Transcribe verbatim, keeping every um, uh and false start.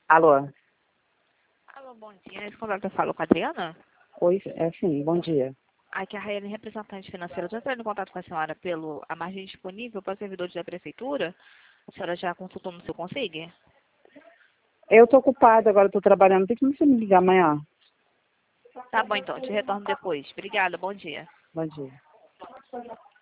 Alô? Alô, bom dia. Esse contato eu falo com a Adriana? Oi, é sim, bom dia. Aqui é a Raiane, representante financeira. Estou entrando em contato com a senhora pelo a margem disponível para servidores da prefeitura. A senhora já consultou no seu consigo? Eu tô ocupada agora, tô trabalhando. Tem que você me ligar amanhã? Tá bom, então. Te retorno depois. Obrigada. Bom dia. Bom dia.